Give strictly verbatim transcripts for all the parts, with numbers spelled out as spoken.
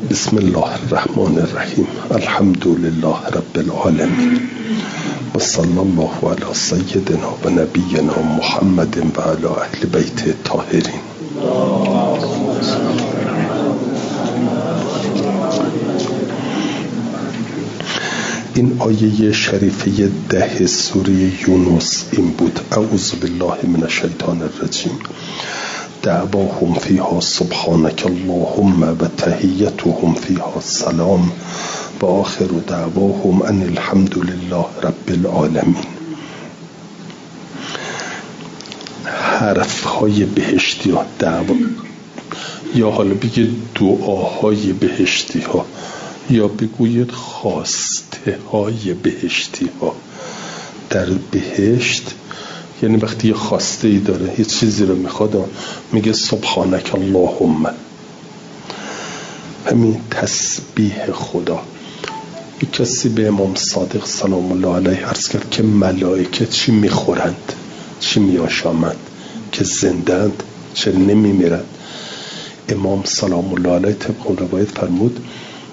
بسم الله الرحمن الرحیم. الحمد لله رب العالمین و صلی الله علی سیدنا و نبینا محمد و علی اهل بیت الطاهرین. این آیه شریفه ده سوره یونس این بود: اعوذ بالله من الشیطان الرجیم. دعواهم فیها سبحانک اللهم و تحیتهم فیها السلام و آخر دعواهم ان الحمد لله رب العالمین. حرف های بهشتی ها دعوا، یا حالا بگید دعاهای بهشتی ها، یا بگوید خواسته های بهشتی ها در بهشت. یعنی وقتی یه خواسته ای داره، یه چیزی رو میخواد، میگه سبحانک اللهم. همین تسبیح خدا. یک کسی به امام صادق سلام الله علیه عرض کرد که ملائکه چی میخورند، چی میآشامند، که زندند چه نمیمیرند. امام سلام الله علیه طبق روایت فرمود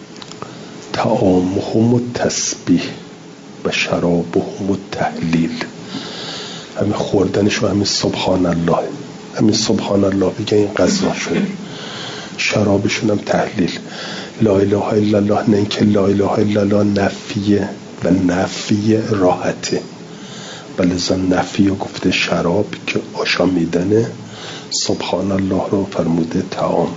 طعامهم التسبیح و شرابهم التهلیل. همین خوردنش و همین سبحان الله، همین سبحان الله بگه این غذا شده، شرابشون هم تحلیل. لا اله الا الله، نه اینکه لا اله الا الله نفیه و نفی راحته، ولذا نفی رو گفته شراب که آشامیدنه، سبحان الله رو فرموده طعام.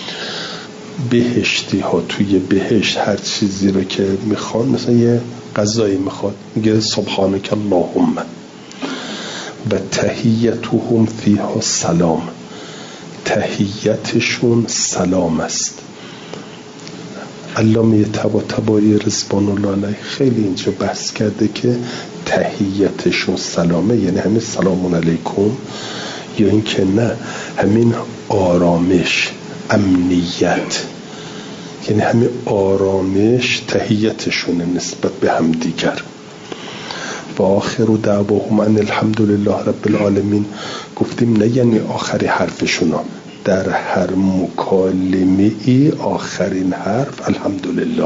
بهشتی ها توی بهشت هر چیزی رو که میخوان، مثلا یه غذایی میخواد، میگه سبحانک اللهم و تحیتهم فیها سلام. تحیتشون سلام است. علامه طباطبایی رضوان الله علیه خیلی اینجا بحث کرده که تحیتشون سلامه، یعنی همین سلام علیکم، یا این که نه همین آرامش، امنیت، یعنی همین آرامش تحیتشونه نسبت به هم دیگر. و آخر دعواهم ان الحمد لله رب العالمین. گفتیم نه یعنی آخری حرفشون، در هر مکالمه ای آخرین حرف الحمدلله.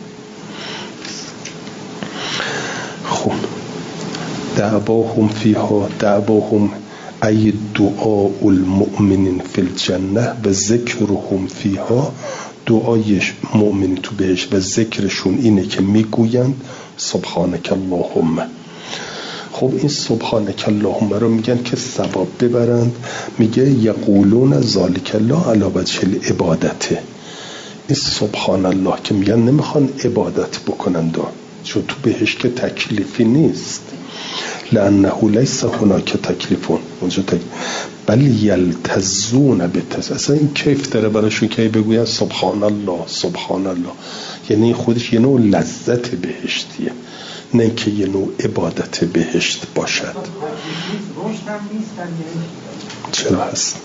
خب دعواهم فیها، دعواهم ای دعاء المؤمنین فی الجنه و ذکرهم فیها. دعای مؤمنین تو بهش و ذکرشون اینه که میگویند سبحانک اللهم. خب این سبحانک اللهم رو میگن که ثواب ببرند. میگه یقولون ذالک الله علی وجه العبادته. این سبحان الله که میگن نمیخوان عبادت بکنند، چون تو بهش که تکلیفی نیست. لانه لیس هناک تکلیفون، اونجا تکلیف بل یلتزون بتز. اصلا این کیف داره براشون که بگوین سبحان الله سبحان الله، یعنی خودش یه نوع لذت بهشتیه، نه که یه نوع عبادت بهشت باشد. چرا هست؟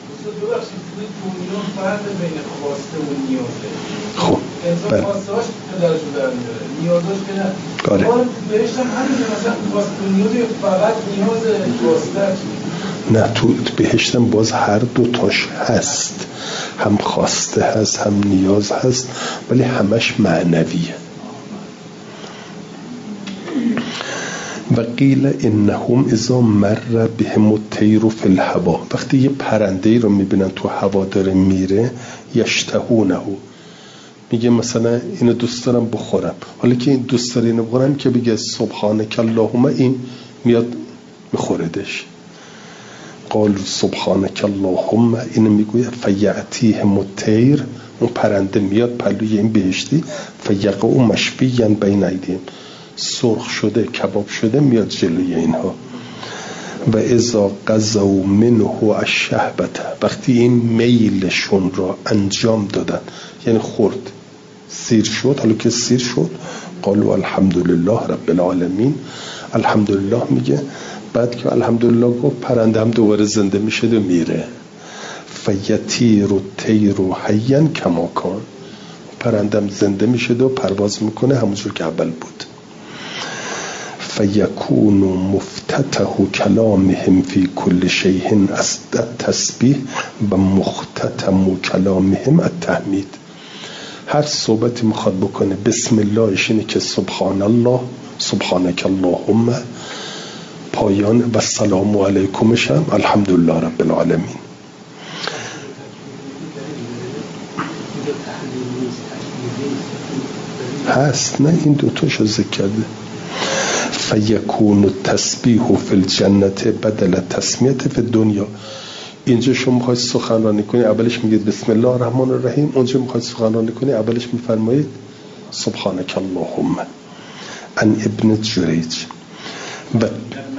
خب بله خواسته پدرشو در میاره، نیازاش که نه. آره بهشت هم همینه، مثلا خواسته و نیازه فقط نیاز خواسته. نه تو بهشتم باز هر دو تاش هست، هم خواسته هست هم نیاز هست، ولی همش معنویه. و قیل انهم اذا مر بهم الطیر فی الهوا. وقتی یه پرنده رو میبینن تو هوا داره میره، یشتهونه، میگه مثلا اینو دوست دارم بخورم. حالا که این دوست داره اینو بخورم که بگه سبحانک اللهم، این میاد میخوردش. قالوا سبحانک اللهم، اینو میگوید فیأتیهم الطیر، اون پرنده میاد پلوی این بهشتی، فیقع مشفیا بین ایدیهم، سرخ شده کباب شده میاد جلوی اینها. و اذا قضوا منه الشهبة، وقتی این میلشون را انجام دادن، یعنی خورد سیر شد، حالا که سیر شد، قالوا الحمدلله رب العالمین. الحمدلله میگه، بعد که الحمدلله گفت پرنده هم دوباره زنده میشه و میره. فیطیر الطیر حیا کما کان، پرنده هم زنده میشه و پرواز میکنه همونجور که اول بود. فیکون مفتتح کلامهم فی کل شیء التسبیح و مختتم کلامهم التحمید. هر صحبتی میخواد بکنه بسم اللهش اینه که سبحان الله، سبحانک اللهم، پایان و سلام علیکمش هم الحمدلله رب العالمین. هست نه این دوتاشو ذکر کرده. فیکون التسبیح فی الجنة بدل تسمیت فی الدنیا. اینجا شما میخواید سخنرانی کنی اولش میگید بسم الله الرحمن الرحیم، اونجا میخواید سخنرانی کنی اولش میفرمایید سبحانک اللهم. عن ابن جریج و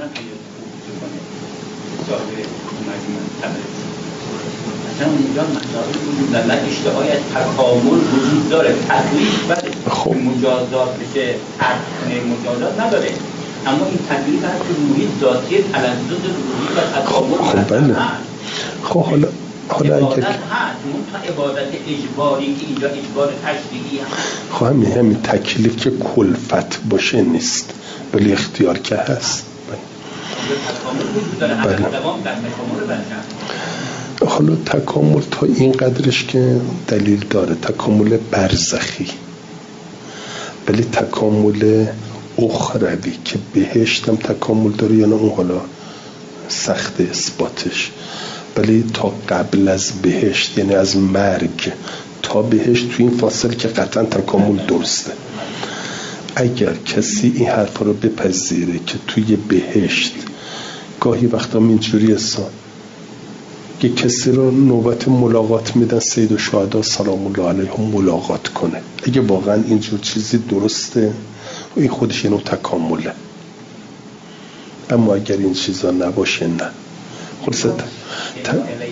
اونجا مسائل در اشتهای تکامل وجود داره، تکلیف بده خب مجازات بشه، حق مجازات نداره، اما این تکلیف هست که روحی ذاتی تلذذ روحی و تکامل خب بله. خب حالا حالا عبادت اگر هست، اون تا عبادت اجباری که اینجا اجبار تشریعی هست، خب همین همین تکلیف که کلفت باشه نیست ولی اختیار که هست. تکامل وجود داره، بله. دوام در تکامل بشه. حالا تکامل تا این قدرش که دلیل داره، تکامل برزخی، ولی تکامل اخروی که بهشت هم تکامل داره یا نه اون حالا سخت اثباتش، ولی تا قبل از بهشت یعنی از مرگ تا بهشت تو این فاصله که قطعا تکامل درسته. اگر کسی این حرف رو بپذیره که توی بهشت گاهی وقتا اینجوری هستن که کسی رو نوبت ملاقات میدن، سید الشهدا سلام الله علیهم ملاقات کنه، اگه واقعا اینجور چیزی درسته این خودش اینو تکامله. اما اگر این چیزا نباشه نه خلاصه ت...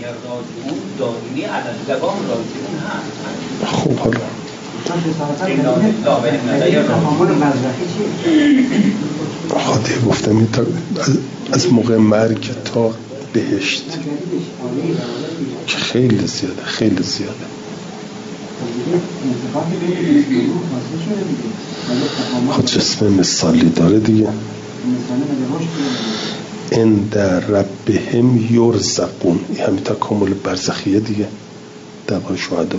خب حالا خاطر گفتم این تا از موقع مرگ تا بهشت که خیلی زیاده خیلی زیاده. خود جسم مثالی داره دیگه. ان در ربهم یرزقون، این همین تکامل برزخیه دیگه در شهدا.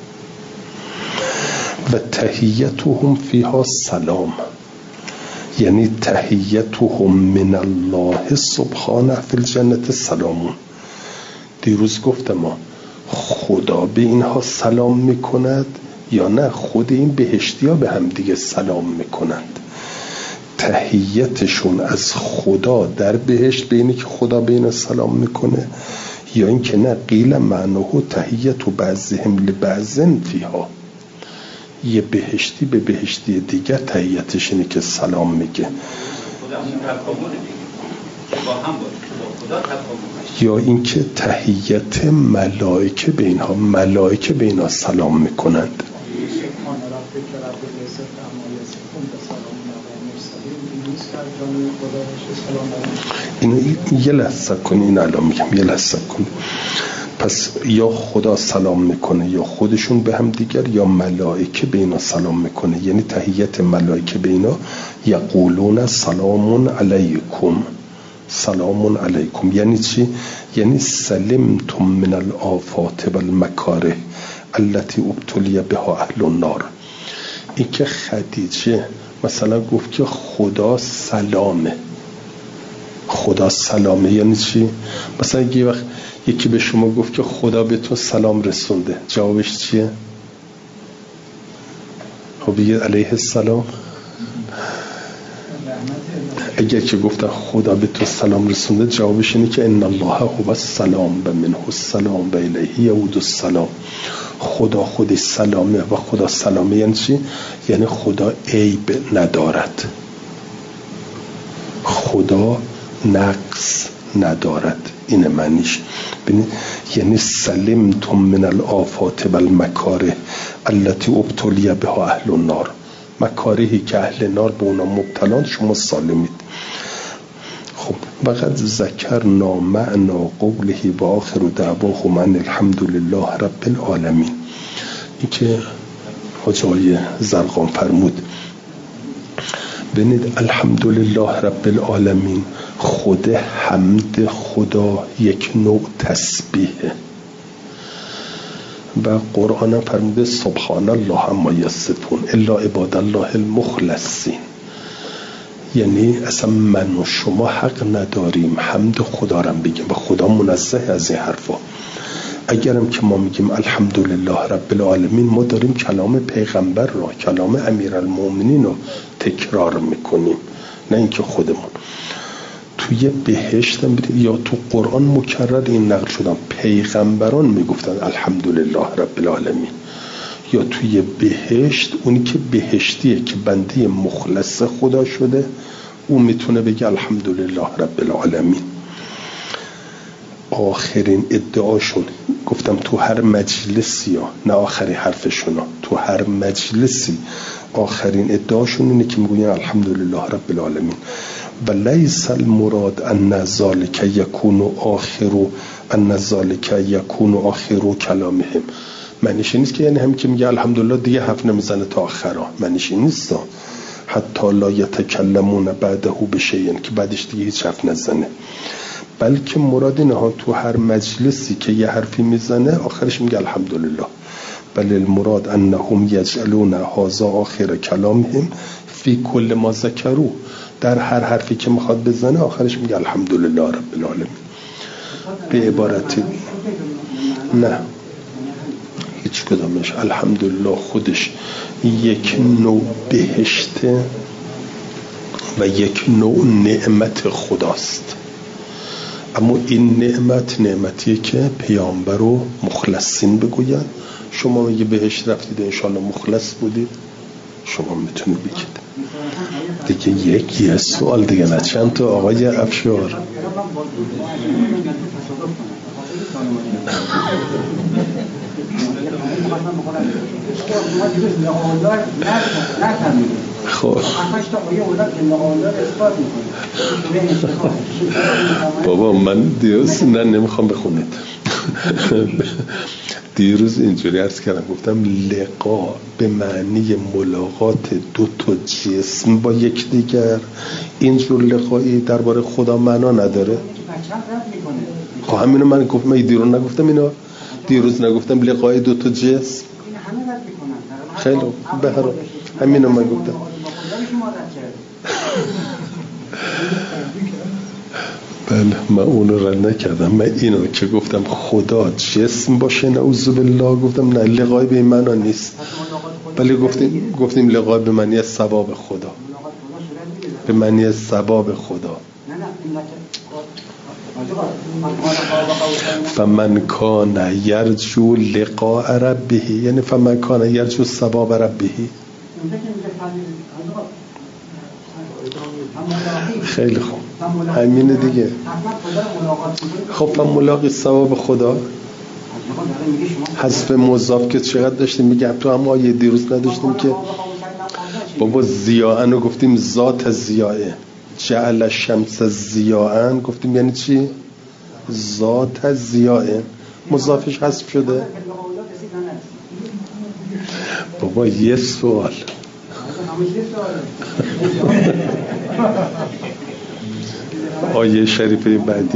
و تحیتهم فیها سلام، یعنی تحیتهم من الله سبحانه فی الجنة سلامون. دیروز گفتم ما خدا به اینها سلام میکند یا نه خود این بهشتی ها به هم دیگه سلام میکنند. تحیتشون از خدا در بهشت به اینی که خدا به اینا سلام میکنه یا این که نه قیل معناه تحیت و بعضهم لبعضن فیها، یه بهشتی به بهشتی دیگر تحیتش اینه که سلام میگه یا اینکه تحیت ملائکه به اینها، ملائکه به اینها سلام میکنند. اینو یه لحظه کن، این الان میگم یه لحظه کن. پس یا خدا سلام میکنه یا خودشون به هم دیگر یا ملائکه به اینا سلام میکنه، یعنی تحیت ملائکه به اینا یقولون سلام علیکم، سلام علیکم یعنی چی؟ یعنی سلمتم من الآفات والمکاره التي ابتلی بها اهل النار. این که خدیجه مثلا گفت که خدا سلامه، خدا سلامه یعنی چی؟ مثلا یه وقت یکی به شما گفت که خدا به تو سلام رسونده، جوابش چیه؟ خب بگید علیه السلام. اگر که گفتن خدا به تو سلام رسونده جوابش اینه که ان الله هو السلام و منه السلام و الیه یعود السلام. خدا خودش سلامه و خدا سلامه یعنی چی؟ یعنی خدا عیب ندارد، خدا نقص ندارد، این معنیش. ببینید یعنی سلمتم من الآفات والمکاره التي ابتلی بها اهل النار، مکارهی که اهل نار به اونا مبتلان شما سالمید. خب وقد ذکرنا معنا قوله و آخر دعواهم ان الحمد لله رب العالمین. این که حاجی زرقان فرمود ببینید الحمدلله رب العالمین، خود حمد خدا یک نوع تسبیحه و قرآن هم فرموده سبحان الله عما یصفون الا عباد الله المخلصین، یعنی اصلا من و شما حق نداریم حمد خدا رو بگیم و خدا منزه از این حرفا. اگرم که ما میگیم الحمدلله رب العالمین، ما داریم کلام پیغمبر را، کلام امیرالمومنین رو تکرار میکنیم، نه اینکه خودمون. توی بهشت هم یا تو قرآن مکرر این نقل شدن پیغمبران میگفتن الحمدلله رب العالمین. یا توی بهشت اونی که بهشتیه که بنده مخلص خدا شده اون میتونه بگه الحمدلله رب العالمین. آخرین ادعاشون گفتم تو هر مجلسی ها، نه آخرین حرفشون ها، تو هر مجلسی آخرین ادعاشون اینه که میگوین الحمدلله رب العالمین. و لیس المراد ان ذلک یکون آخر ان ذلک یکون آخر کلامهم. معنیش نیست که یعنی هم که میگه الحمدلله دیگه حرف نمیزنه تا آخرا، معنیش نیست حتی لا یتکلمون بعده بشیء، که بعدش دیگه هیچ حرف نزنه. بلکه مراد اینه ها تو هر مجلسی که یه حرفی میزنه آخرش میگه الحمدلله. بل المراد انهم یجعلون هذا آخر کلامهم فی کل ما ذکروا، در هر حرفی که میخواد بزنه آخرش میگه الحمدلله رب العالمین. به عبارتی نه هیچ کدامش. الحمدلله خودش یک نوع بهشته و یک نوع نعمت خداست، اما این نعمت نعمتیه که پیامبر و مخلصین بگوید. شما میگه بهشت رفتید انشالله مخلص بودید، شما میتونید بگید. دیگه یک یه سوال دیگه، نه چند تا آقای افشار. خب بابا من دیروز نه نمیخوام بخونید دیروز اینجوری عرض کردم، گفتم لقا به معنی ملاقات دو تا جسم با یک دیگر. اینجور لقایی درباره خدا معنا نداره. خب همینو من گفتم، من دیروز نگفتم اینا، دیروز نگفتم لقای دو تا جسم. خیلی به هر حال همینو من گفتم. بله من اونو رد نکردم، من اینو که گفتم خدا جسم باشه نعوذ بالله، گفتم نه لقای به این معنا نیست، ولی گفتیم گفتیم لقای به معنی ثواب خدا، به معنی ثواب خدا. فمن کان یرجو لقاء ربه، یعنی فمن کان یرجو ثواب ربه. خیلی خوب همینه دیگه. خب فملاقی ثواب خدا حذف مضاف که چقدر داشتیم میگم تو هم آیه دیروز نداشتیم که بابا ضیاءن رو گفتیم ذات ضیاءه، جعل الشمس ضیاءن گفتیم یعنی چی؟ ذات ضیاءه، مضافش حذف شده. بابا یه سوال آیه شریفه بعدی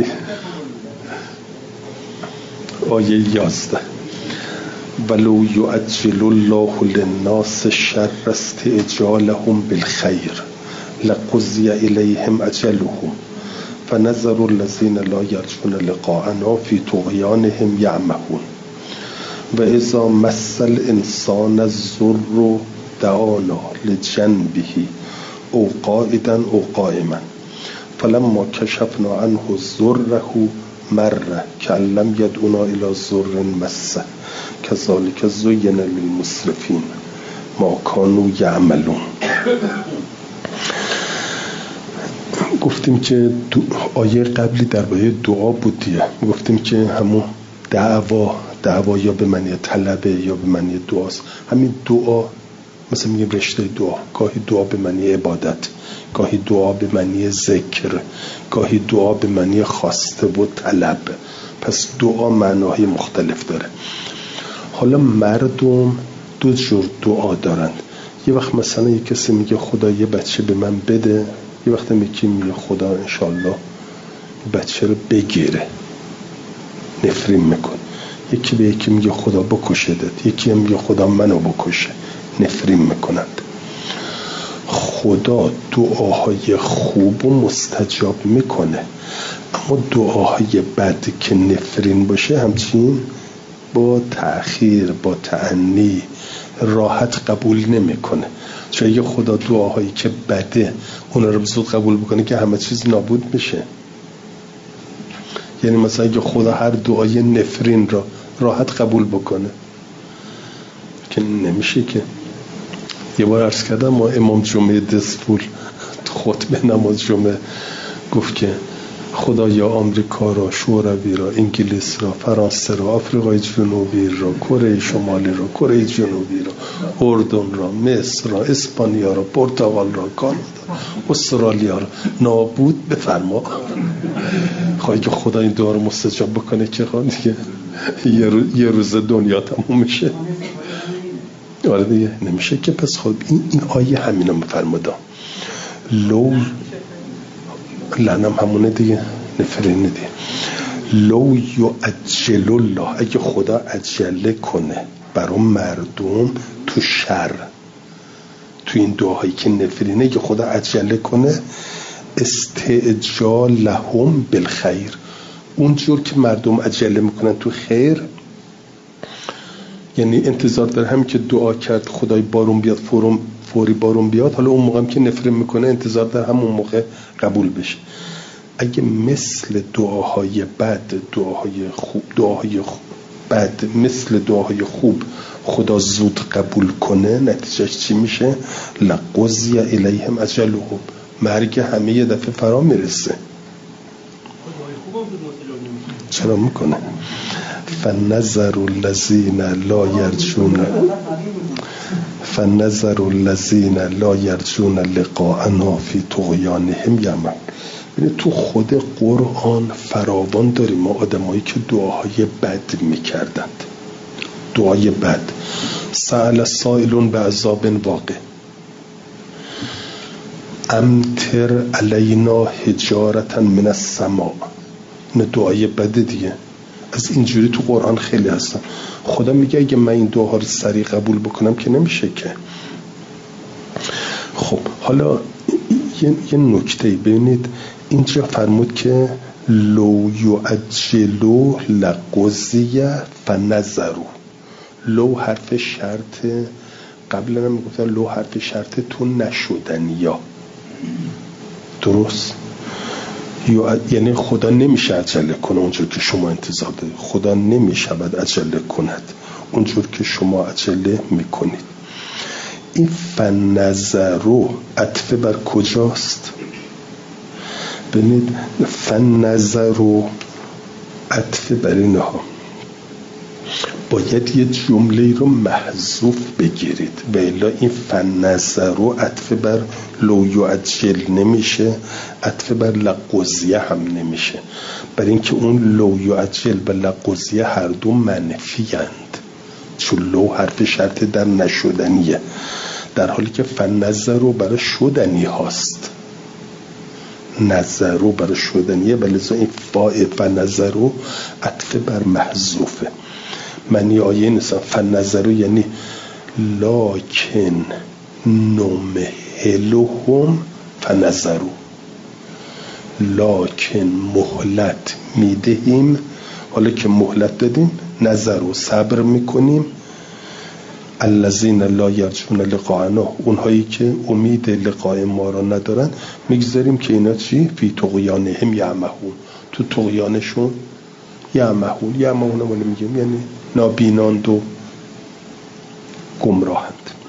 آیه یازده ولو یعجل الله للناس شر استعجالهم بالخیر لقضی الیهم اجلهم فنظر الذین لا یرجون لقاءنا فی طغیانهم یعمهون و اذا مس الانسان الضر دعانا لجنبه او قائدا او قائما فلما کشفنا عنه ضره مر کأن لم یدعنا الی ضر مسه کذالک زین للمسرفین ما کانوا یعملون. گفتیم که آیه قبلی درباره دعا بود دیگه، گفتیم که همون دعوا دعوا یا به معنی طلبه یا به معنی دعاست. همین دعا مثلا میگیم رشته دعا، گاهی دعا به معنی عبادت، گاهی دعا به معنی ذکر، گاهی دعا به معنی خواسته و طلب. پس دعا معناهای مختلف داره. حالا مردم دو جور دعا دارند. یه وقت مثلا یه کسی میگه خدا یه بچه به من بده، یه وقت میگه میگه خدا انشالله بچه رو بگیره، نفرین میکن. یکی به یکی میگه خدا بکشدت، یکی هم میگه خدا منو بکشه، نفرین میکنند. خدا دعاهای خوب و مستجاب میکنه، اما دعاهای بد که نفرین باشه همچین با تأخیر، با تأنی، راحت قبول نمیکنه. چون اگه خدا دعاهایی که بده اونا رو زود قبول بکنه که همه چیز نابود میشه. یعنی مثلا اگه خدا هر دعای نفرین را راحت قبول بکنه که نمیشه. که یه بار عرض کردم ما امام جمعه دسپول خطبه نماز جمعه گفت که خدایا آمریکا را، شوروی را، انگلیس را، فرانسه را، آفریقای جنوبی را، کره شمالی را، کره جنوبی را، اردن را، مصر را، اسپانیا را، پرتغال را، کانادا، استرالیا را نابود بفرما. خواهی که خدا این دعا رو مستجاب بکنه که خواهی دیگه یه, رو، یه روز دنیا تموم میشه. آره دیگه نمیشه که. پس خب این, این آیه همینو مفرماده. لو لعنم همونه دیگه، نفرینه دیگه. لو یعجل الله، اگه خدا عجله کنه برای مردم تو شر، تو این دعاهایی که نفرینه، که خدا عجله کنه استعجال لهم بالخیر، اونجور که مردم عجله میکنن تو خیر، یعنی انتظار داره همین که دعا کرد خدای بارون بیاد فورم فوری بارون بیاد، حالا اون موقع هم که نفرین میکنه انتظار داره همون موقع قبول بشه. اگه مثل دعاهای بد، دعاهای خوب، دعاهای خوب بد مثل دعاهای خوب خدا زود قبول کنه، نتیجهش چی میشه؟ لقضی الیهم اجلهم، مرگ همه یه دفعه فرا میرسه. چرا میکنه؟ فنظر الذین لا یرجون فنظر الذین لا یرجون لقاءنا فی طغیانهم یعمهون. یعنی تو خود قرآن فراوان داریم ما آدمایی که دعاهای بد میکردند، دعای بد. سأل سائلون بعذاب واقع، امطر علینا حجارة من السماء، این دعای بد دیگه. از اینجوری تو قرآن خیلی هستن. خدا میگه اگه من این دعاها رو سریع قبول بکنم که نمیشه که. خب حالا یه, یه نکته ببینید اینجا فرمود که لو یعجلوا لقضی فنظروا. لو حرف شرط، قبلا هم میگفتن لو حرف شرط تو نشدنیا، درست؟ یعنی خدا نمیشه عجله کنه اونجور که شما انتظار دارید. خدا نمیشه باید عجله کند اونجور که شما عجله میکنید. این فنظروا عطف بر کجاست؟ ببینید فنظروا عطف بر اینها، باید یه جمله رو محذوف بگیرید و الا این فنظروا عطف بر لو یعجل نمیشه، عطف بر لقضیه هم نمیشه، برای اینکه اون لو یعجل و لقضیه هر دو منفی اند، چون لو حرف شرط در نشدنیه، در حالی که فنظروا برای شدنی هاست، نظروا برای شدنیه، بلذا این فاء فنظروا عطف بر محذوفه. معنی آیه نیستم فنظروا یعنی لکن نمهلهم فنظروا، لکن مهلت میدهیم، حالا که مهلت دادیم نظروا صبر میکنیم، الذین لا یرجون لقاءنا، اونهایی که امید لقاء ما را ندارن میگذاریم که اینا چی؟ فی طغیانهم یعمهون، تو طغیانشون یعمهون، یعمهون ما میگیم یعنی نابیناند و گمراهند.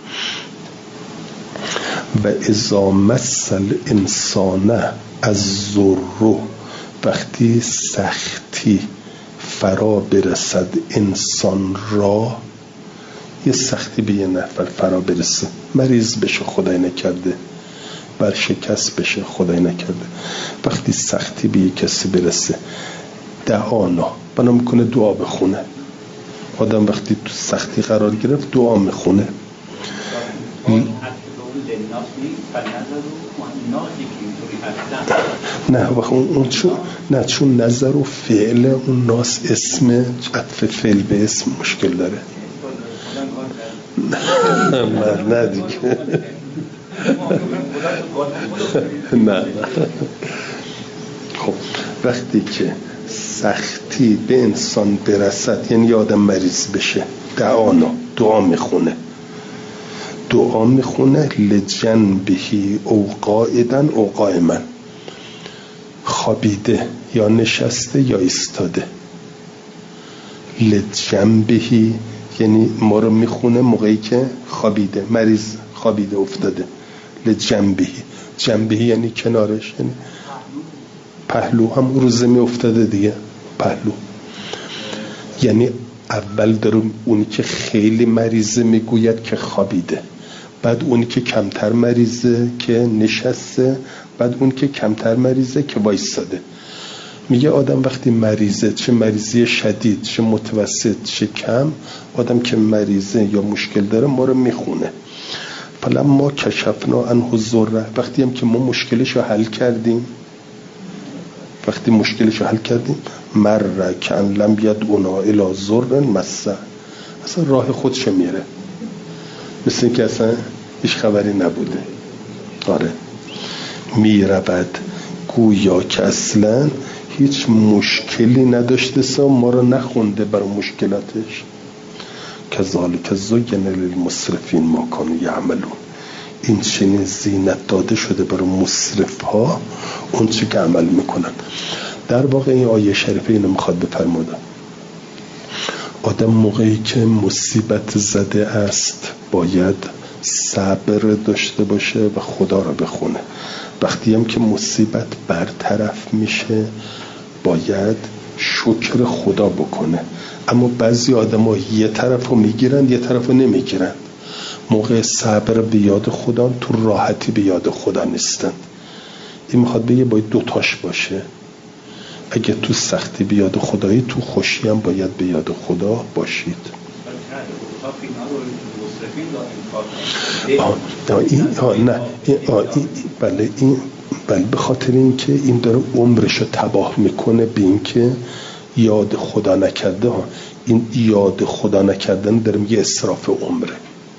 و اذا مس الانسان الضر، وقتی سختی فرا برسد انسان را، یه سختی به یه نفر فرا برسه، مریض بشه خدای نکرده، برشکست بشه خدای نکرده، وقتی سختی به یه کسی برسه دعانا، بنا میکنه دعا بخونه. آدم وقتی تو سختی قرار گرفت دعا میخونه. الناس نیست فنظر رو نازی که اینطوری هستن نه بخ اون چون نه چون نظر و فعل اون ناس اسم عطف فعل به اسم مشکل داره. نه نه دیگه نه. خب وقتی که سختی به انسان برسد یعنی آدم مریض بشه دعانا دعا میخونه دعا میخونه لجنبهی او قائدن او قائمن، خوابیده یا نشسته یا ایستاده. لجنبهی یعنی ما رو میخونه موقعی که خوابیده، مریض خوابیده افتاده. لجنبهی، جنبهی یعنی کنارش، یعنی پهلو، هم روزه می افتاده دیگه پهلو. یعنی اول داره اونی که خیلی مریضه میگوید که خوابیده، بعد اونی که کمتر مریضه که نشسته، بعد اونی که کمتر مریضه که وایستاده. میگه آدم وقتی مریضه، چه مریضی شدید چه متوسط چه کم، آدم که مریضه یا مشکل داره ما رو میخونه. فلما کشفنا عنه الضر، وقتی هم که ما مشکلش رو حل کردیم وقتی مشکلش رو حل کردیم مر کان لم یدعنا الی ضر مسه، اصلا راه خودش میره، مثل اینکه اصلا هیچ خبری نبوده. آره میرود گویا که اصلا هیچ مشکلی نداشته سا ما رو نخونده برای مشکلاتش. کذالک زین للمسرفین ما کانوا یعملون، این چنین زینت داده شده برای مسرف ها اون چی که عمل میکنن. در واقع این آیه شریفه اینو میخواد بفرماده آدم موقعی که مصیبت زده است باید صبر داشته باشه و خدا رو بخونه. وقتی هم که مصیبت برطرف میشه باید شکر خدا بکنه. اما بعضی آدم ها یه طرف رو میگیرن یه طرف رو نمیگیرن. موقع صبر به یاد خدا تو راحتی به یاد خدا نیستن. این میخواد بگه باید دوتاش باشه. اگه تو سختی به یاد خدایی، تو خوشی هم باید به یاد خدا باشید. آه این آه نه این آه این بله این بله به خاطر این که این داره عمرشو تباه میکنه به این که یاد خدا نکرده ها. این یاد خدا نکردن داره میگه اسراف عمره.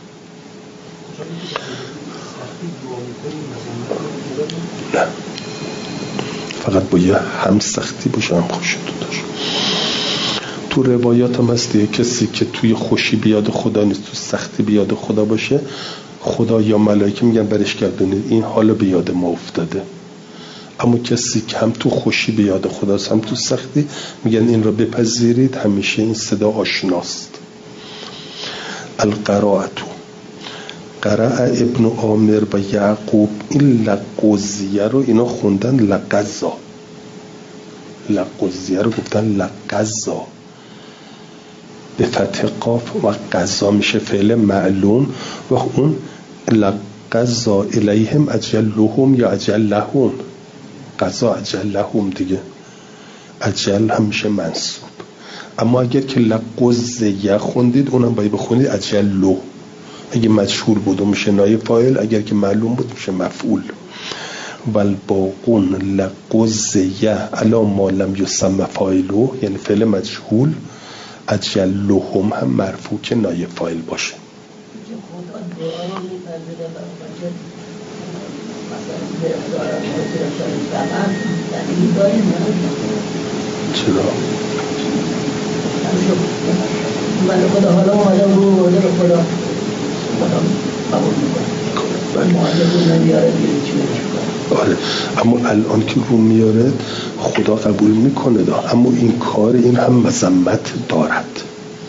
نه فقط باید هم سختی باشه هم خوشی تو داشت. تو روایات هم هسته کسی که توی خوشی بیاد خدا نیست، تو سختی بیاد خدا باشه، خدا یا ملائکه میگن برش گردونید این حالا بیاد ما افتاده. اما کسی که هم تو خوشی بیاد خداست هم تو سختی، میگن این را بپذیرید، همیشه این صدا آشناست. القراءتو قرأ ابن عامر و یعقوب، این لقضیه رو اینا خوندن لقضا، لقضیه رو گفتن لقضا به فتح قاف و قضا میشه فعل معلوم و اون لقضا الیهم اجلهم یا اجلهم، قضا اجلهم دیگه، اجل هم میشه منصوب. اما اگر که لقضیه خوندید اونم باید بخونید اجلو. اگه مجهول بود میشه نایب فاعل، اگر که معلوم بود میشه مفعول. والباقون لقضیه علی ما لم یسمى فاعلو، یعنی فعل مجهول. اجلهم هم مرفوع که نایب فاعل باشه. چرا؟ من خدا حالا آدم رو آدم خدا قبول میکنه. آره اما الان که رو میاره خدا قبول میکنه دا. اما این کار این هم مذمت دارد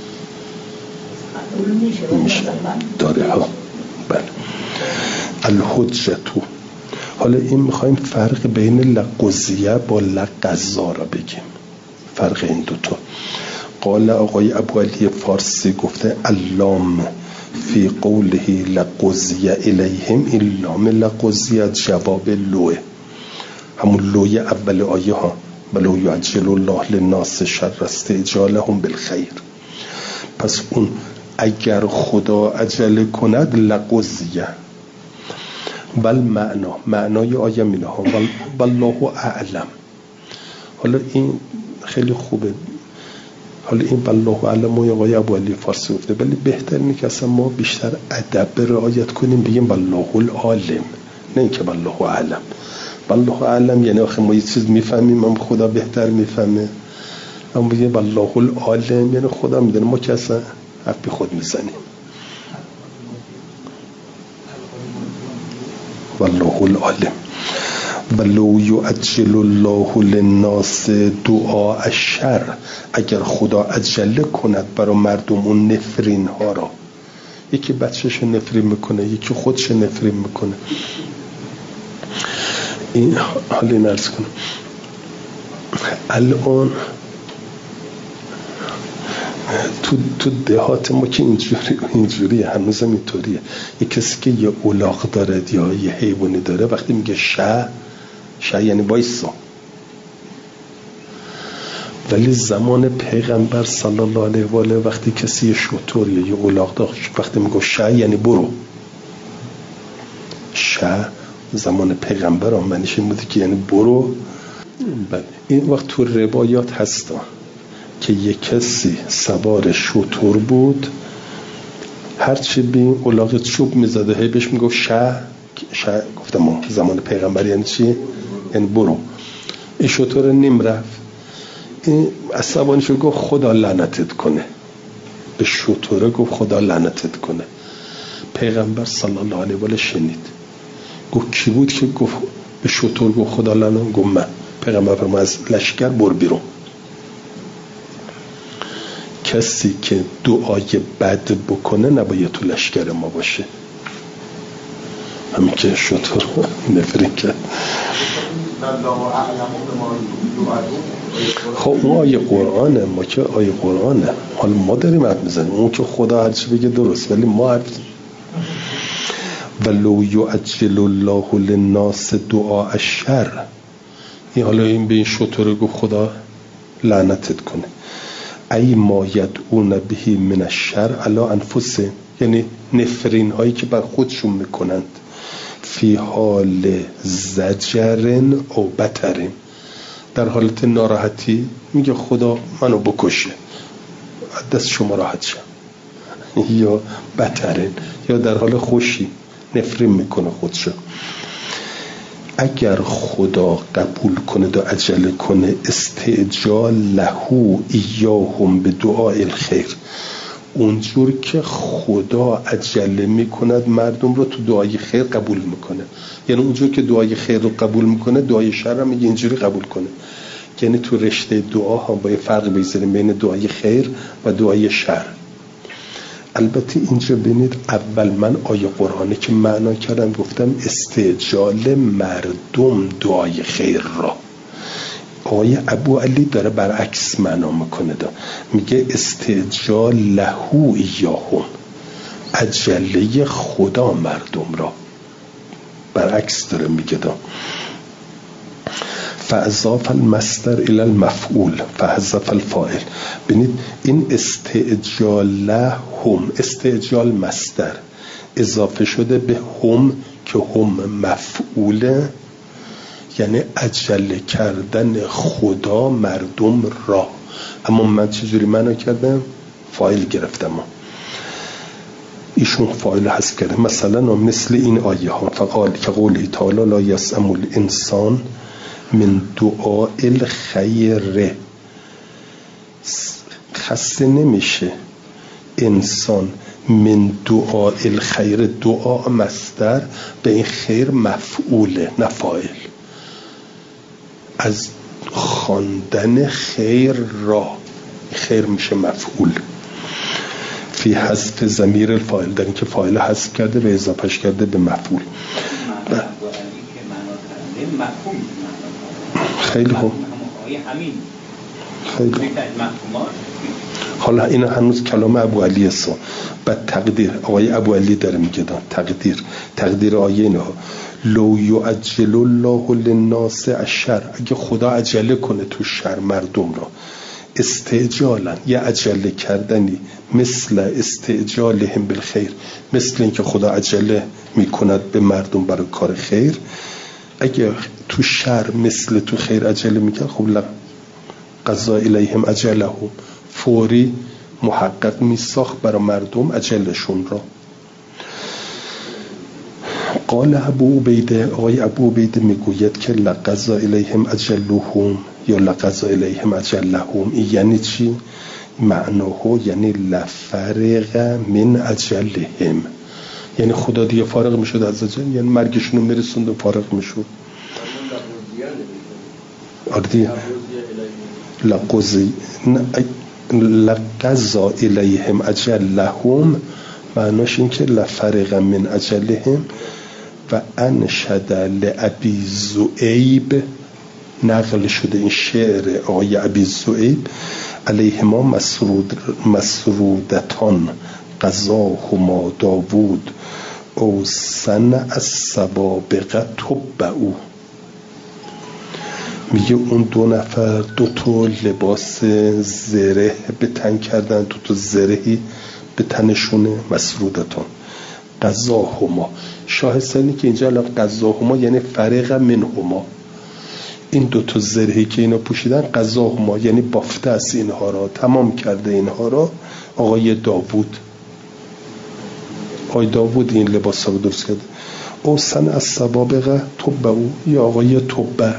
میشه داره ها. بله الحجتو. حالا این میخوایم فرق بین لقضیه با لقضا را بگیم، فرق این دوتا. قال آقای ابو علی فارسی گفته اللام فی قوله لقضیه الیهم، این لام لقضیه جواب لوه، همون لوی اول آیه ها، ولو یعجل الله للناس شر استعجالهم بالخیر. پس اون اگر خدا عجله کند لقضیه، ول معنا معنای آیه اینه ها والله اعلم. حالا این خیلی خوبه، حالا این والله اعلم و آقای ابوعلی فارسی گفته، ولی بهتر اینه که اصلا ما بیشتر ادب رعایت کنیم، بگیم والله العالم، نه اینکه والله اعلم. والله اعلم یعنی آخه ما یه چیز میفهمیم اما خدا بهتر میفهمه، اما بگیم والله العالم یعنی خدا میدونه، ما که اصلا حرف بی خود میزنیم. والله العالم. ولو یعجل الله للناس دعاء الشر، اگر خدا عجله کند برای مردم اون نفرین ها را، یکی بچهش نفرین میکنه، یکی خودش نفرین میکنه. این حالی نرز کنم الان تو تو دهات ما که اینجوری اینجوری هنوزم اینطوریه، یه کسی که یه الاغ داره یا یه حیوانی داره وقتی میگه شه شه یعنی بایسا، ولی زمان پیغمبر صلی الله علیه و آله وقتی کسی یه شتر یا یه الاغ داشت وقتی میگه شه یعنی برو. شه زمان پیغمبر هم معنیش این بوده که یعنی برو. بله این وقت تو روایات هستا که یک کسی سوار شتر بود، هرچی بی الاغ چوب میزده هی بهش میگفت شه شه، گفتم ما زمان پیغمبر یعنی چی؟ یعنی برو. این شتر نیم رفت، این عصبانیشو گفت خدا لعنتت کنه، به شتر گفت خدا لعنتت کنه. پیغمبر صلی الله علیه و آله شنید، گفت کی بود که گفت به شتر گفت خدا لعنت؟ گفت من. پیغمبر فرمود از لشکر بر بیرون. کسی که دعای بد بکنه نباید تو لشکر ما باشه، همین که شطور نفرین کرد. خب اون آیه قرآنه، ما که آیه قرآنه، حالا ما داریم حرف میزنیم، اون که خدا هرچی بگه درست، ولی ما حرف ولو یعجل الله للناس دعاء الشر، این حالا این به این شطور گفت خدا لعنتت کنه. ای ما یدعون به من الشر علی انفسهم، یعنی نفرین هایی که بر خودشون میکنند، فی حال زجرن او بترین، در حالت ناراحتی میگه خدا منو بکشه دست شما راحت شم، یا بترین یا در حال خوشی نفرین میکنه خودشو. اگر خدا قبول کنه و عجله کنه استعجال لهو ایاهم به دعای الخیر، اونجور که خدا عجله میکند مردم رو تو دعای خیر قبول میکنه، یعنی اونجور که دعای خیر رو قبول میکنه دعای شر هم اینجوری قبول کنه. یعنی تو رشته دعا ها با فرق بگذاریم بین دعای خیر و دعای شر. البته اینجا ببینید اول من آیه قرآنی که معنا کردم گفتم استعجال مردم دعای خیر را، آیه ابوعلی داره برعکس معنا میکنه، دا میگه استعجال لهو ایاهم، عجله خدا مردم را، برعکس داره میگه. دا فاضاف المصدر الى المفعول فحذف الفاعل. ببینید این استعجال لهم، استعجال مصدر اضافه شده به هم که هم مفعوله، یعنی عجله کردن خدا مردم را. اما من چجوری معنا کردم؟ فاعل گرفتم، ایشون فاعل حذف کرده. مثلا مثل این آیه ها فقال که قولی تعالی لا یسأم الانسان من دعاء الخیر، خسته نمیشه انسان من دعاء الخیر، دعا مصدر به این خیر مفعوله نه فاعل، از خواندن خیر را خیر میشه مفعول. فی حذف ضمیر الفاعل، در اینکه فاعل حذف کرده و اضافهش کرده به مفعول. خیلی خوب، خیلی خوب. حالا این هنوز کلام ابوعلی است. بعد تقدیر آقای ابوعلی داره میگه تقدیر تقدیر آیه اینه لو یعجل الله للناس الشر، اگه خدا عجله کنه تو شر مردم را، استعجالا یه عجله کردنی، مثل استعجالهم بالخیر، مثل اینکه خدا عجله میکند به مردم برای کار خیر. اگه تو شر مثل تو خیر عجله میکرد، خب لا قضا الیهم اجلهم، فوری محقق میساخت برای مردم اجلشون را. قال ابو عبیده، آقای ابو عبیده میگوید که لقضا الیهم اجلهم یا لقضا الیهم اجلهم، این یعنی چی؟ معناه یعنی لفرق من اجلهم، یعنی خدا دیگه فارغ میشد از اجل، یعنی مرگشون رو میرسوند و فارغ میشد. آردی لقضی لقضا الیهم اجلهم معناش این که لفرق من اجلهم. و انشد لابی ذؤیب، نقل شده این شعر آقای ابی ذؤیب، علیهما مسرود مسرودتان قضاهما داوود او سن السوابق تبعو. میگه اون دو نفر دو تا لباس زره به تن کردن، دو تا زرهی به تنشونه، مسرودتان قضاهما. شاهستانی که اینجا قضاهما یعنی فرق منهما، این دو تا زرهی که اینا پوشیدن قضاهما یعنی بافته است اینها را، تمام کرده اینها را آقای داوود. آقای داوود این لباس ها رو درست کرده. او سن از سوابق تبعو، یا آقای تبع.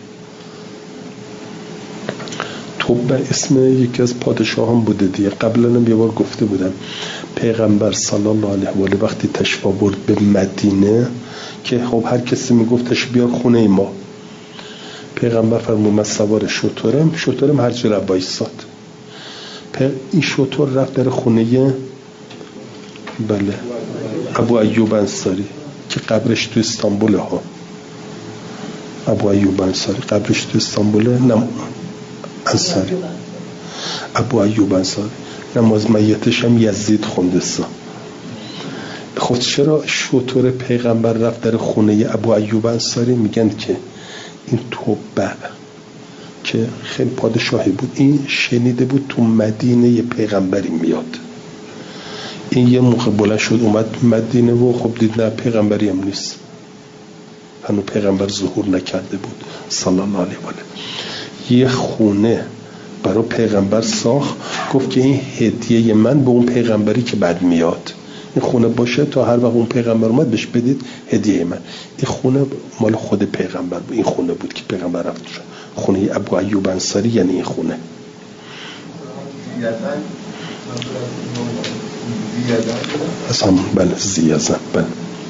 تبع اسم یکی از پادشاهان بوده دیگه، قبلا هم یه بار گفته بودم. پیغمبر صلی الله علیه و آله وقتی تشریف آورد به مدینه که خب هر کسی میگفتش بیار خونه ما، پیغمبر فرمود من سوار شترم، شترم هر جا رو وایساد. این شتر رفت در خونه بله ابو ایوب انصاری که قبرش تو استانبول ها. ابو ایوب انصاری قبرش تو استانبول، نم انصاری ابو ایوب انصاری، نماز میتش هم یزید خونده سا. خود چرا شطور پیغمبر رفت در خونه ابو ایوب انصاری؟ میگن که این توبع که خیلی پادشاهی بود، این شنیده بود تو مدینه پیغمبری میاد. این یه موقع بلند شد اومد مدینه و خب دید نه پیغمبری هم نیست، هنو پیغمبر ظهور نکرده بود صلی الله علیه و آله. یه خونه برای پیغمبر ساخت، گفت که این هدیه من به اون پیغمبری که بعد میاد، این خونه باشه تا هر وقت اون پیغمبر اومد بهش بدید هدیه من. این خونه مال خود پیغمبر بود، این خونه بود که پیغمبر رفت شد، خونه ابو ایوب انصاری، یعنی این خونه. اصلا بله زیازن بله.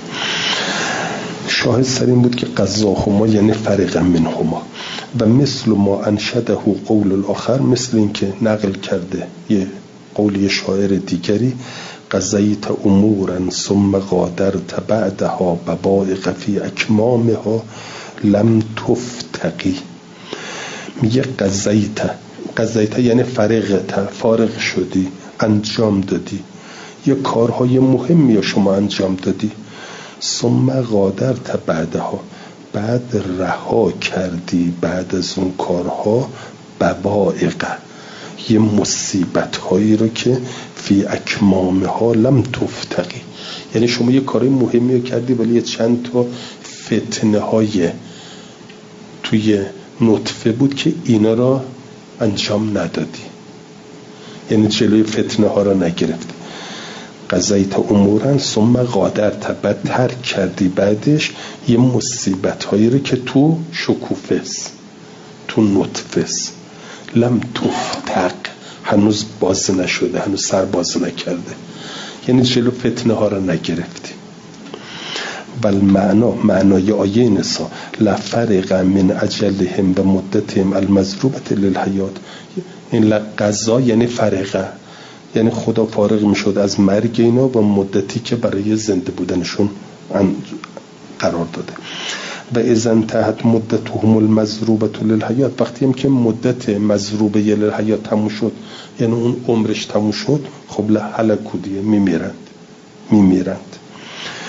شاهد سر این بود که قضاهما یعنی فرق منهما. و مثل ما انشده قول الاخر، مثل این که نقل کرده یه قولی شاعر دیگری، قضیت امورا ثم غادرت بعدها ببائق فی اکمامها لم تفتقی. میگه قضیت، قضیت یعنی فرقت، فارغ شدی، انجام دادی، یه کارهای مهمی شما انجام دادی، ثم غادرت بعدها، بعد رها کردی بعد از اون کارها، ببائق یه مصیبت هایی رو که فی اکمامها لم تفتقی، یعنی شما یه کاری مهمی رو کردی ولی یه چند تا فتنه های توی نطفه بود که اینا را انجام ندادی، یعنی جلوی فتنه ها را نگرفتی. قضیت امورن ثم غادرت، بعد ترک کردی بعدش یه مصیبت هایی رو که تو شکوفه است، تو نطفه است، لم تفتق هنوز باز نشده، هنوز سر باز نکرده، یعنی جلو فتنه ها رو نگرفتی. بل معنا، معنای آیه نسا لفرق من اجلهم و مدتهم المضروبت للحیات، این لقضا یعنی فرقه، یعنی خدا فارغ میشد از مرگ اینا و مدتی که برای زنده بودنشون قرار داده. و اذا انتهت مدتهم المضروبه للحیات، وقتی هم که مدت مضروبه للحیات تموم شد، یعنی اون عمرش تموم شد، خب لهلکو دیگه میمیرند میمیرند.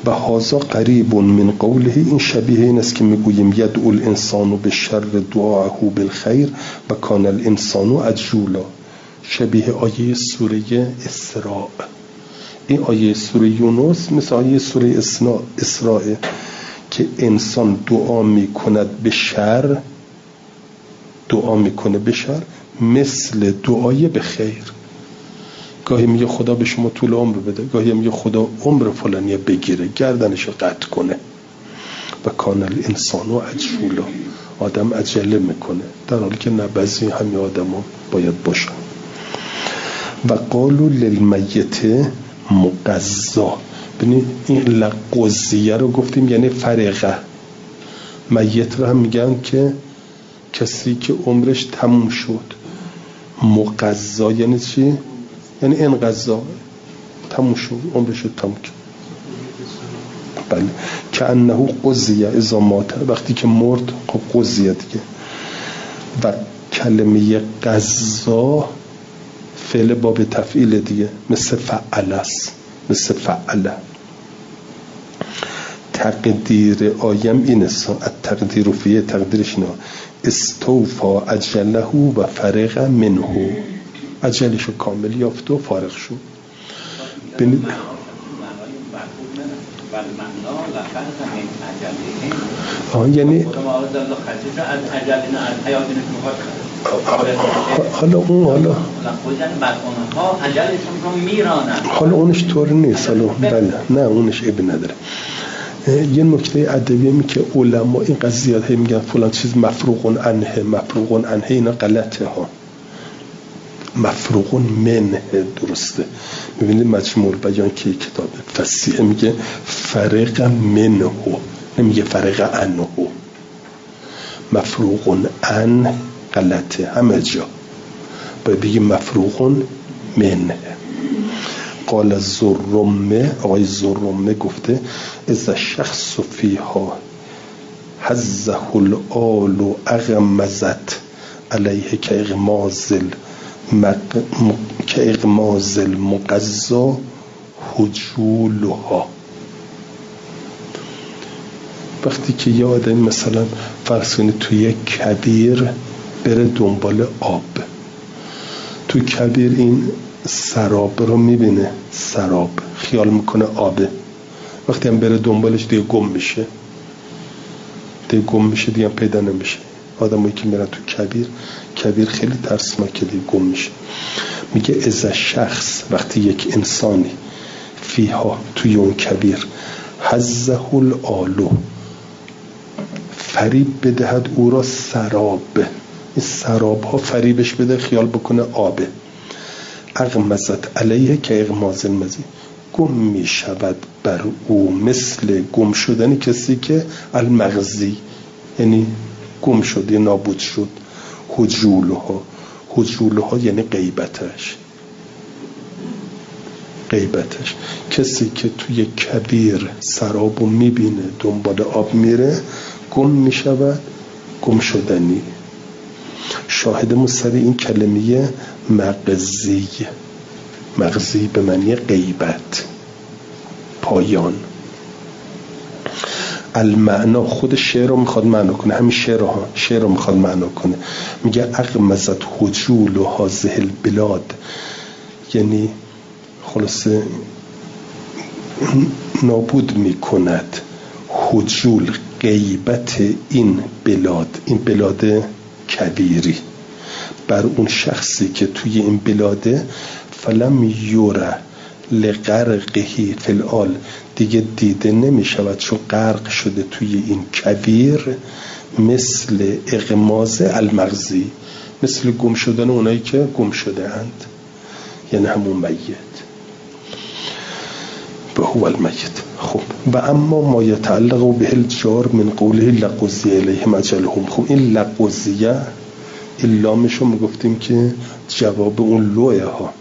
و هذا قریب من قوله، این شبیه این است که میگوییم یدعو الانسان بالشر دعاءه بالخیر و کان الانسان عجولا. شبیه آیه سوره اسراء. این آیه سوره یونس مثل آیه سوره اسراء که انسان دعا میکند به شر، دعا میکنه به شر مثل دعای به خیر. گاهی میگه خدا به شما طول عمر بده، گاهی میگه خدا عمر فلانیه بگیره، گردنشو قطع کنه. و کان الانسان عجولا، آدم عجله میکنه، در حالی که نه، بعضی همین آدم ها باید باشن. و قالوا للمیت مقزا. ببینید این لقزیه رو گفتیم یعنی فرقه. میت رو هم میگن که کسی که عمرش تموم شد. مقزا یعنی چی؟ یعنی انقضا، تموم شد، عمرش تموم شد. بله، که انه قضیه اذا مات، وقتی که مرد قضیه دیگه. و کلمه قضا فعل باب تفعیل دیگه، مثل فعل است، مثل فعل. تقدیر آیم این است، التقدیر فیه، تقدیرش نه استوفا اجله و فرغ منه، اجلشو کامل یافت و فارغ شد. ببینید آه یعنی حالا اون حالا حالا اونش طور نیست، حالا بله نه اونش اب نداره. یه نکته ادبی می که علما این قضیات هی میگن فلان چیز مفروغ عنه، مفروغ عنه، اینا غلطه ها. مفروغ منه درسته. میبینید مجموع بیان که کتاب فصیح میگه فرق منه، نمیگه فرق عنه. مفروغ عن غلطه، همه جا باید بگی مفروغ منه. قال زرمه، آقای زرمه گفته از شخص فیها حزه الآل و اغمزت علیه که اغمازل مق... م... که اغمازل مقضا حجولها. وقتی که یه آدم مثلا فرض کنید توی کبیر بره دنبال آب، توی کبیر این سراب رو میبینه، سراب خیال میکنه آبه، وقتی هم بره دنبالش دیگه گم میشه، دیگه گم میشه، دیگه هم پیدا نمیشه. آدمایی که میرن تو کبیر، کبیر خیلی ترسناکه، دیگه گم میشه. میگه از شخص، وقتی یک انسانی فیها توی اون کبیر حزه الآلو فریب بدهد او را سراب، این سراب ها فریبش بده خیال بکنه آبه. اغمزت علیه که اغماز المزی، گم می شود بر او مثل گم شدن کسی که المغزی یعنی گم شد، نابود شد. حجولها، حجولها یعنی غیبتش، غیبتش. کسی که توی کبیر سرابو میبینه دنبال آب میره گم میشود، گم شدنی. شاهد مستری این کلمه مغزی، مغزی به معنی غیبت، پایان. المعنا خود شعر رو میخواد معنا کنه، همین شعر رو شعر رو میخواد معنا کنه. میگه اغمزت حجول و هذه البلاد، یعنی خلاصه نابود میکند حجول، غیبت این بلاد، این بلاد کبیری، بر اون شخصی که توی این بلاده. فلم یوره لغرقهی فی الآل، دیگه دیده نمی شود چون غرق شده توی این کبیر. مثل اغماز المغزی، مثل گم شدن اونایی که گم شده اند، یعنی همون میت به هو المیت. خب و اما ما یتعلق به الجار من قوله لقضیه الیهم اجلهم. خب این لقضیه این لامشو میگفتیم که جواب اون لوه ها.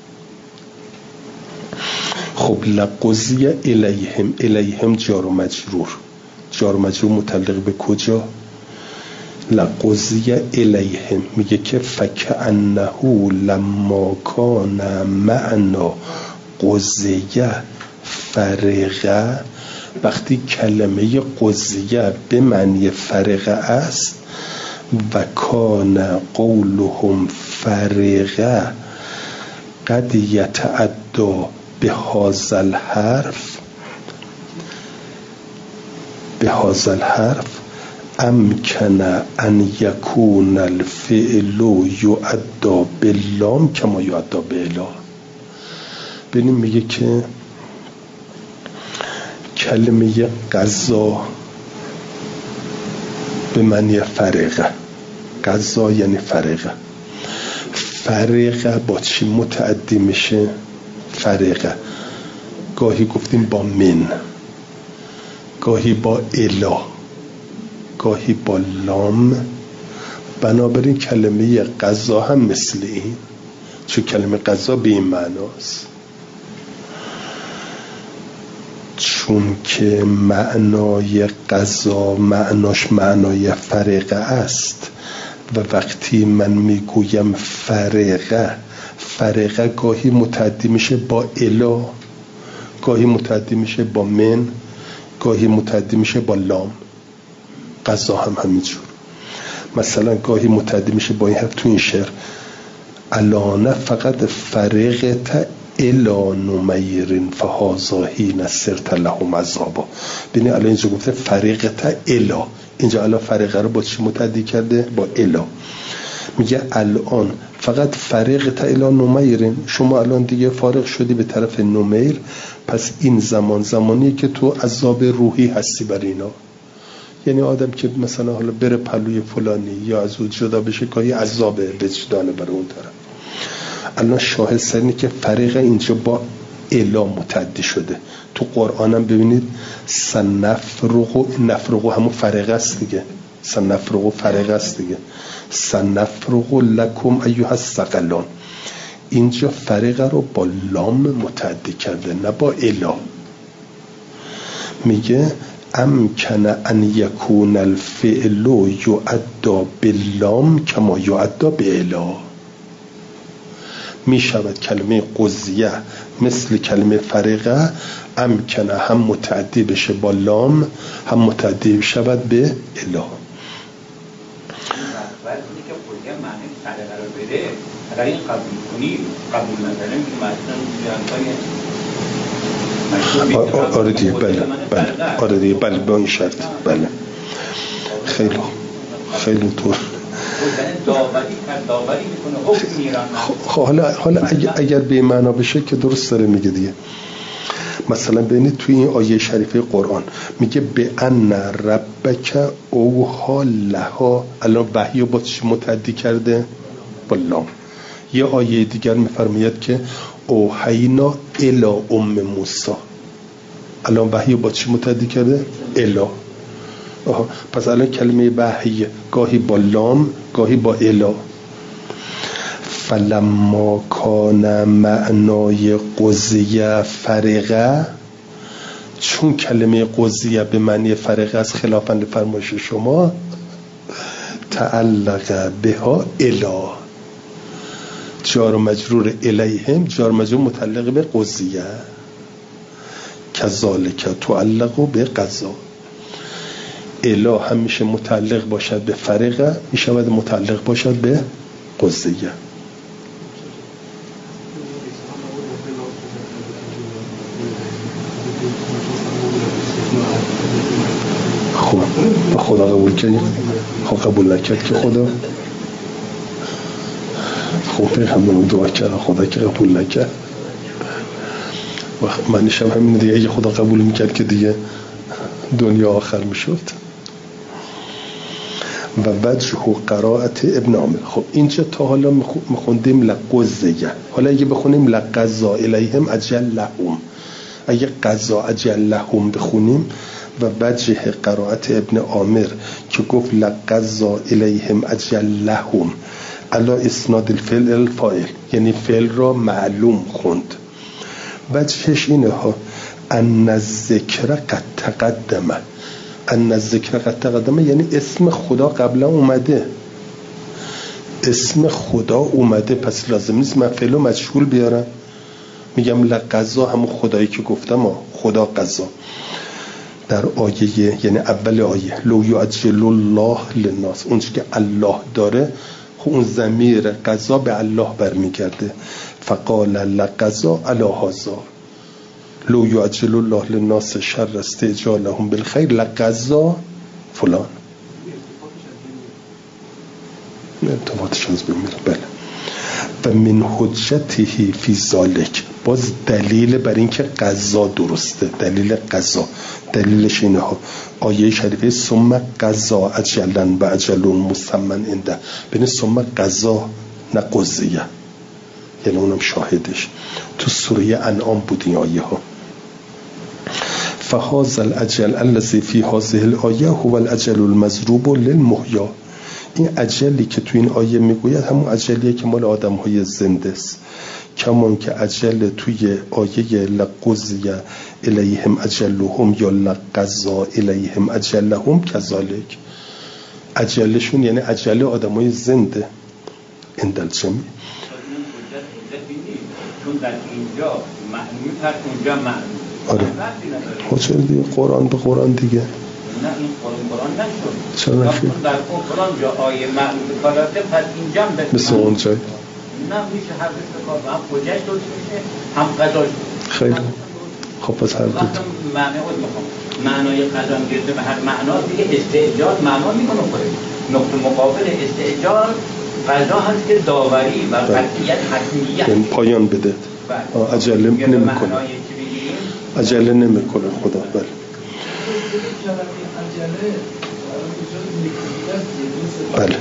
خب لقضیه الیهم، الیهم جار و مجرور، جار و مجرور متعلق به کجا؟ لقضیه الیهم. میگه که فکأنه لما کان معنا قضیه فرغه وقتی کلمه قضیه به معنی فرقه است و کان قولهم فرقه قد یتعدی به هذا الحرف به هذا الحرف امکن ان یکون الفعل یعدی باللام کما یعدی بالا. ببینیم میگه که کلمه قضا به معنی فرقه، قضا یعنی فرقه، فرقه با چی متعدی میشه؟ فرقه گاهی گفتیم با من، گاهی با الا، گاهی با لام. بنابراین کلمه قضا هم مثل این، چون کلمه قضا به این معناست، چون که معنای قضا معناش معنای فرقه است و وقتی من میگویم فرقه، فرقه گاهی متعدی میشه با الا، گاهی متعدی میشه با من، گاهی متعدی میشه با لام. قضا هم همینجور، مثلا گاهی متعدی میشه با این حرف تو این شعر الان فقط فرقت الا نمیرین فهذا حین صرت لهم عذابا. ببین الان اینجا گفته فرقت الا، اینجا الان فرقه رو با چی متعدی کرده؟ با الا. میگه الان فقط فرقت الا نمیرین، شما الان دیگه فارغ شدی به طرف نمیر، پس این زمان زمانی که تو عذاب روحی هستی بر اینا. یعنی آدم که مثلا حالا بره پلوی فلانی یا از او جدا بشه که عذابه وجدانه برای اون طرف. الان شاهد سرینه که فرقه اینجا با الا متعدی شده. تو قرآن هم ببینید سنفرغ، نفرغ همون فرقه است دیگه، سنفرغ فرقه است دیگه، سنفرغ لکم ایها الثقلان. اینجا فرقه رو با لام متعدی کرده نه با الا. میگه امکن ان یکون الفعل یعدی باللام کما یعدی بالا. می شود کلمه قضیه مثل کلمه فرقه امکنه هم متعدی بشه با لام، هم متعدی بشود به الا. وقتی که قضیه معنی فرقه رو بده، اگر این قبول کنی قبول نداریم که مثلا آره دیگه، بله بله، آره دیگه، بله با این شرط، بله. خیلی خیلی طور داوری کرد، داوری میکنه حکم میرن. خب حالا حالا اگر, اگر به معنا بشه که درست داره میگه دیگه. مثلا ببینید توی این آیه شریفه قرآن میگه به ان ربک اوها لها، الان وحی رو با چی متعدی کرده؟ با لام. یه آیه دیگر میفرماید که اوحینا الی ام موسی، الان وحی رو با چی متعدی کرده؟ الا. آها. پس الان کلمه وحی گاهی با لام گاهی با الا. فلما کان معنای قضیه فرقه، چون کلمه قضیه به معنی فرقه است خلافاً فرمایش شما، تعلق بها الا، جار و مجرور الیهم، جار و مجرور متعلق به قضیه، کذالک تعلق به قضا. الا هم میشه متعلق باشد به فرقه، میشه متعلق باشد به قضیه. خب خدا قبول کرد، خب قبول نکرد که خدا، خب پیغمبر دعا کرد خدا که قبول نکرد. و معنیش هم همین دیگه، اگه خدا قبول میکرد که دیگه دنیا آخر میشد. و وجه قرائت ابن عامر. خب اینجا تا حالا میخوندیم لقضیه، حالا اگه بخونیم لقضا الیهم اجل لهم، اگه قضا اجل لهم بخونیم و وجه قرائت ابن عامر که گفت لقضا الیهم اجل لهم علا اسناد الفعل الفاعل، یعنی فعل را معلوم خوند. وجهش اینه ها ان الذکر قد تقدمه، ان الذکر قد تقدمه یعنی اسم خدا قبلا اومده، اسم خدا اومده، پس لازم نیست من فعل و مجهول بیارم. میگم لقضا همون خدایی که گفتم ها، خدا قضا. در آیه یعنی اول آیه لو یعجل الله للناس، اونچه که الله داره خب اون ضمیر قضا به الله برمیگرده. فقال لقضا علی هذا لو یعجل الله للناس شر استعجالهم بالخیر لقضا فلان. ارتباطش از بمیره. بله. و من حجته فی ذالک، باز دلیل بر این که قضا درسته، دلیل قضا دلیلش اینه ها آیه شریفه ثم قضا اجلا و اجلون مسمى عنده، ببین ثم قضا نه قضیه، یعنی اونم شاهدش تو سوره انعام بود این آیه ها. فهذا الاجل الذي في هذه الايه هو الاجل المضروب للمحیا، این اجلی که تو این آیه میگوید همون اجلیه که مال آدم های زنده است، کمان که اجل توی آیه لقضی الیهم اجلهم یا لقضا الیهم اجلهم کذالک، اجلشون یعنی اجل آدم های زنده اندل جمعی. چون در اینجا معنی فرق اونجا معنی آره چرا دیگه قرآن به قرآن دیگه نه این قرآن قرآن نشد چرا نشد در قرآن جا آیه معنی بکاراته پس اینجا هم مثل اونجای نه میشه هر دست بکار هم خوجهش درست میشه هم قضاش خیلی خب پس هر دو معنی خود میخوام معنای قضا گرده به هر معنا دیگه استعجال معنا میکنه خود نقطه مقابل استعجال قضا هست که داوری و قطعیت حتمیت یعنی پایان بده عجله نمیکنه عجله نمیکنه خدا. بله بله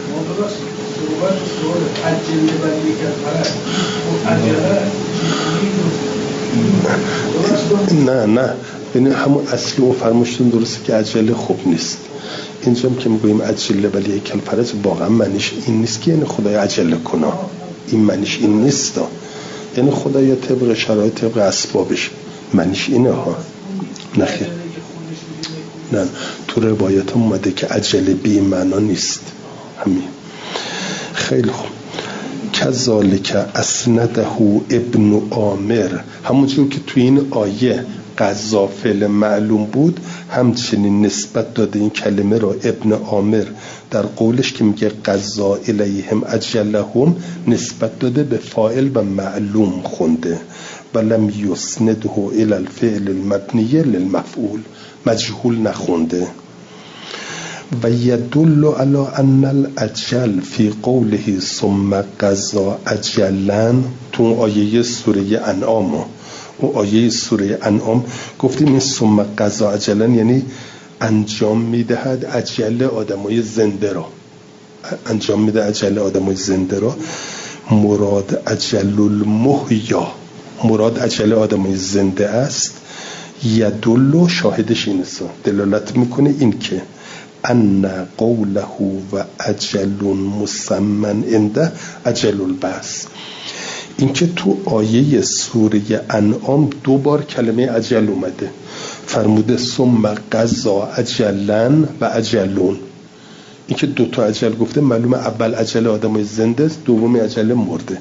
نه نه یعنی همون اصلی اون فرماشتون درسته که عجله خوب نیست. اینجا که میگوییم عجله ولی یکل فرج واقعا معنیش این نیست که یعنی خدای عجله کنه، این معنیش این نیست، یعنی خدای طبق شرایط طبق اسبابش معنیش اینه ها. نخیر نه تو روایت هم اومده که عجله بی معنا نیست همین. خیلی خوب. کذالک اسنده ابن عامر، همونجور که تو این آیه قضا فعل معلوم بود همچنین نسبت داده این کلمه را ابن عامر در قولش که میگه قضا الیهم اجلهم نسبت داده به فاعل و معلوم خونده ولم یسنده الی الفعل المبنی للمفعول، مجهول نخونده. و یدل علی ان الاجل فی قوله ثم قضا اجلا، تو آیه سوره انعام و آیه سوره انعام گفتیم این ثم قضا اجلا یعنی انجام میدهد اجل آدمای زنده را، انجام میده اجل آدمای زنده را. مراد اجل المحیا، مراد اجل آدمای زنده است. یدل شاهدش این است، دلالت میکنه این که ان قوله و اجل مسمى عنده اجل البعث، این که تو آیه سوره انعام دو بار کلمه اجل اومده، فرموده ثم قضا اجلا و اجلون، این که دو تا اجل گفته معلومه اول اجل آدمای زنده است دومی اجل مرده.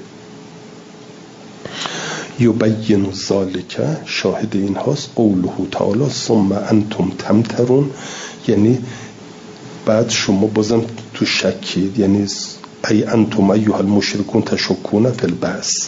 یبین ذالک شاهد این هاست قوله تعالی ثم انتم تمترون، یعنی بعد شما بازم تو شکید، یعنی ای انتم ایها المشرکون تشکون فی البعث.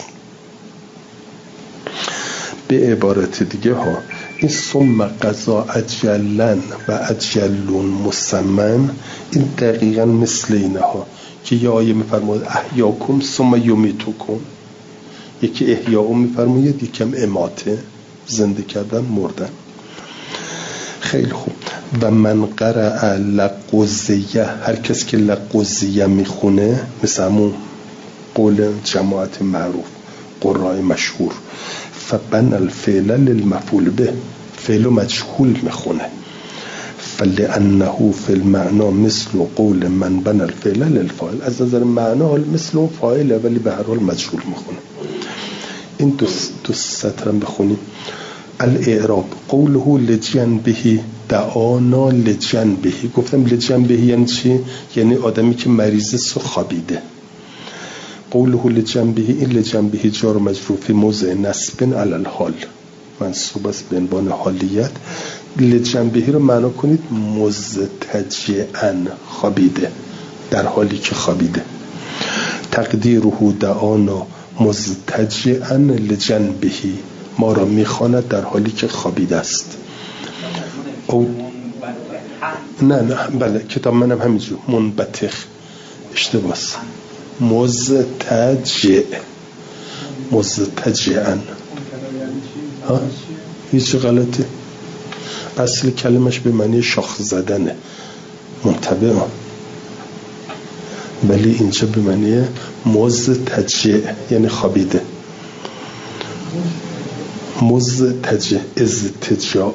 به عبارت دیگه ها این ثم قضا اجلن و اجلون مسمن این دقیقا مثل اینه ها که یه آیه میفرماید احیاکم ثم یمیتکم، یکی احیاء میفرماید یکم اماته زنده کردن مردن. خیلی خوب. و من قرأ لقضیه، هر کس که لقضیه میخونه مثل همون قول جماعت معروف قرای مشهور فبن الفعل للمفعول به، فعل مجهول میخونه فلانه فی المعنى مثل قول من بن الفعل للفاعل، از نظر معنا مثل فاعل ولی به هر حال مجهول میخونه. این دو دو سطرم بخونیم. الاعراب قوله لجنبه دعانا لجنبه، گفتم لجنبه یعنی چی؟ یعنی آدمی که مریض سو خوابیده. قوله لجنبه، این لجنبه جار مجرور فی موضع نصب علی الحال، منصوب است به عنوان حالیت لجنبهی رو معنا کنید مضطجعاً، خوابیده، در حالی که خوابیده. تقدیره دعانا مضطجعاً لجنبهی، ما را میخواند در حالی که خوابیده است. او نه نه بله کتاب منم همینجور منبتخ، اشتباس، مضطجع، مضطجعاً. ها هیچ غلطه، اصل کلمش به معنی شاخ زدنه، منتبه، ولی اینجا به معنی مضطجع یعنی خوابیده. مضطجع، اضطجاع.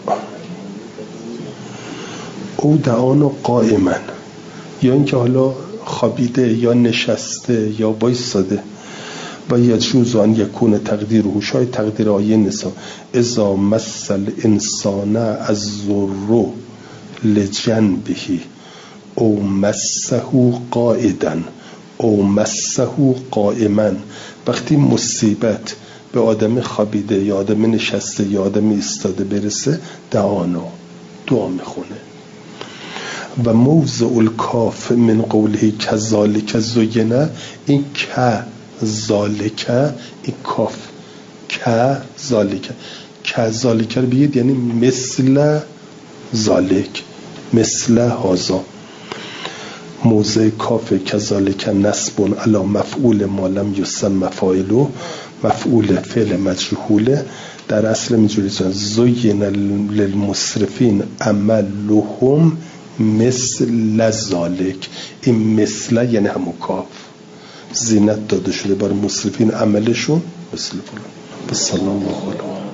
او دعانا قائما، یا اینکه حالا خوابیده یا نشسته یا وایساده. و یجوز ان یکون تقدیره، شاید تقدیر آیه نسا اذا مثل انسان از ذر لجنبه او مسه قائدا او مسه قائما، وقتی مصیبت به آدم خوابیده یا آدم نشسته یا آدم ایستاده برسه دعانا، دعا میخونه. و موضع الکاف من قوله کذالک زینه، این که ذالک، این کاف که ذالک، که ذالک رو بگید یعنی مثل ذالک، مثل هذا. موضع کاف کذالک نصب علی مفعول ما لم یسمى فاعله، مفعول فعل مجهوله در اصل اینجوری زین للمسرفین عملهم مثل ذالک. این مثل یعنی همون کاف، زینت داده شده برای مسرفین عملشون مثل فلان. بسلام الله علیه.